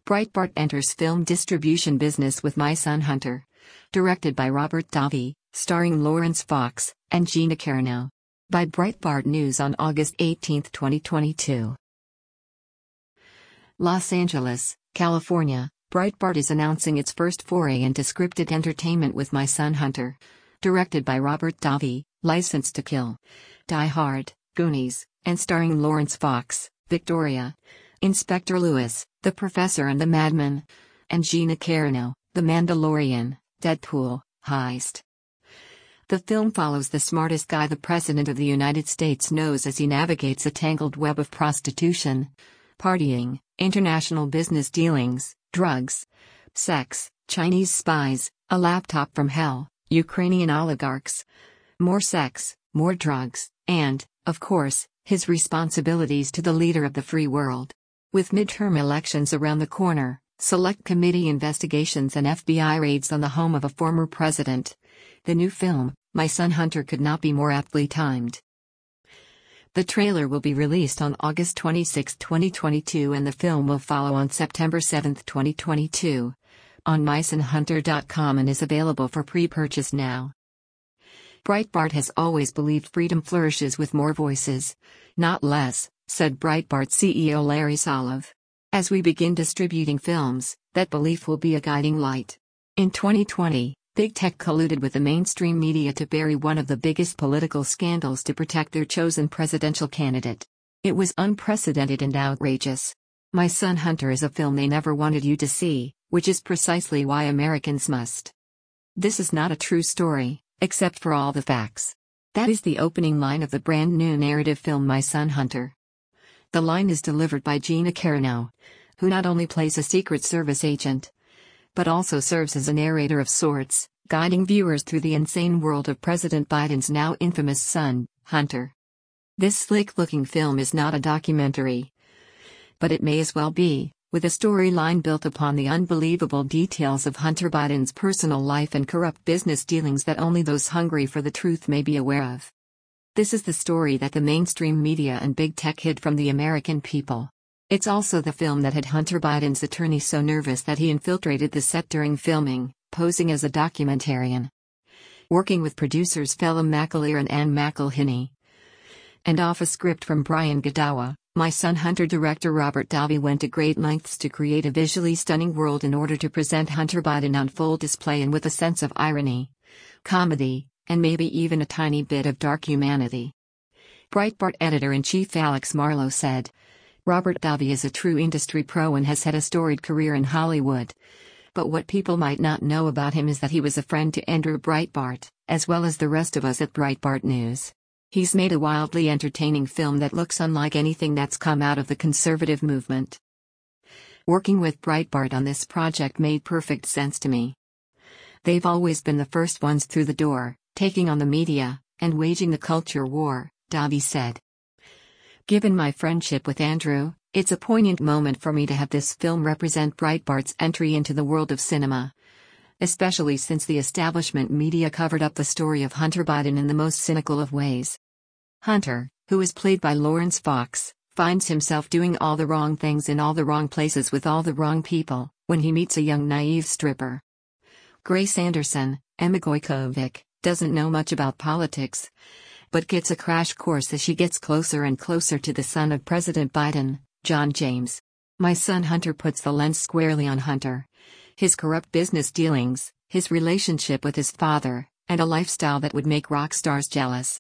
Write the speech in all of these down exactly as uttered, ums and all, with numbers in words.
Breitbart enters film distribution business with My Son Hunter. Directed by Robert Davi, starring Lawrence Fox and Gina Carano. By Breitbart News on August eighteenth, twenty twenty-two. Los Angeles, California. Breitbart is announcing its first foray into scripted entertainment with My Son Hunter. Directed by Robert Davi, License to Kill, Die Hard, Goonies, and starring Lawrence Fox, Victoria, Inspector Lewis, The Professor and the Madman, and Gina Carano, The Mandalorian, Deadpool, Heist. The film follows the smartest guy the President of the United States knows as he navigates a tangled web of prostitution, partying, international business dealings, drugs, sex, Chinese spies, a laptop from hell, Ukrainian oligarchs, more sex, more drugs, and, of course, his responsibilities to the leader of the free world. With midterm elections around the corner, select committee investigations and F B I raids on the home of a former president, the new film, My Son Hunter, could not be more aptly timed. The trailer will be released on August twenty-sixth, twenty twenty-two, and the film will follow on September seventh, twenty twenty-two, on my son hunter dot com and is available for pre-purchase now. Breitbart has always believed freedom flourishes with more voices, not less, said Breitbart C E O Larry Solov. As we begin distributing films, that belief will be a guiding light. In twenty twenty, Big Tech colluded with the mainstream media to bury one of the biggest political scandals to protect their chosen presidential candidate. It was unprecedented and outrageous. My Son Hunter is a film they never wanted you to see, which is precisely why Americans must. This is not a true story, except for all the facts. That is the opening line of the brand new narrative film My Son Hunter. The line is delivered by Gina Carano, who not only plays a Secret Service agent, but also serves as a narrator of sorts, guiding viewers through the insane world of President Biden's now infamous son, Hunter. This slick-looking film is not a documentary, but it may as well be, with a storyline built upon the unbelievable details of Hunter Biden's personal life and corrupt business dealings that only those hungry for the truth may be aware of. This is the story that the mainstream media and big tech hid from the American people. It's also the film that had Hunter Biden's attorney so nervous that he infiltrated the set during filming, posing as a documentarian. Working with producers Phelim McAleer and Anne McElhinney, and off a script from Brian Godawa, My Son Hunter director Robert Davi went to great lengths to create a visually stunning world in order to present Hunter Biden on full display and with a sense of irony, comedy, and maybe even a tiny bit of dark humanity. Breitbart editor-in-chief Alex Marlow said, Robert Davi is a true industry pro and has had a storied career in Hollywood. But what people might not know about him is that he was a friend to Andrew Breitbart, as well as the rest of us at Breitbart News. He's made a wildly entertaining film that looks unlike anything that's come out of the conservative movement. Working with Breitbart on this project made perfect sense to me. They've always been the first ones through the door, taking on the media, and waging the culture war, Davi said. Given my friendship with Andrew, it's a poignant moment for me to have this film represent Breitbart's entry into the world of cinema. Especially since the establishment media covered up the story of Hunter Biden in the most cynical of ways. Hunter, who is played by Lawrence Fox, finds himself doing all the wrong things in all the wrong places with all the wrong people, when he meets a young naive stripper. Grace Anderson, Emma Gojkovic, doesn't know much about politics, but gets a crash course as she gets closer and closer to the son of President Biden, John James. My Son Hunter puts the lens squarely on Hunter, his corrupt business dealings, his relationship with his father, and a lifestyle that would make rock stars jealous.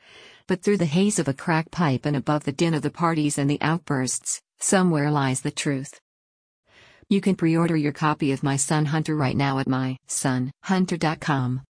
But through the haze of a crack pipe and above the din of the parties and the outbursts, somewhere lies the truth. You can pre-order your copy of My Son Hunter right now at my son hunter dot com.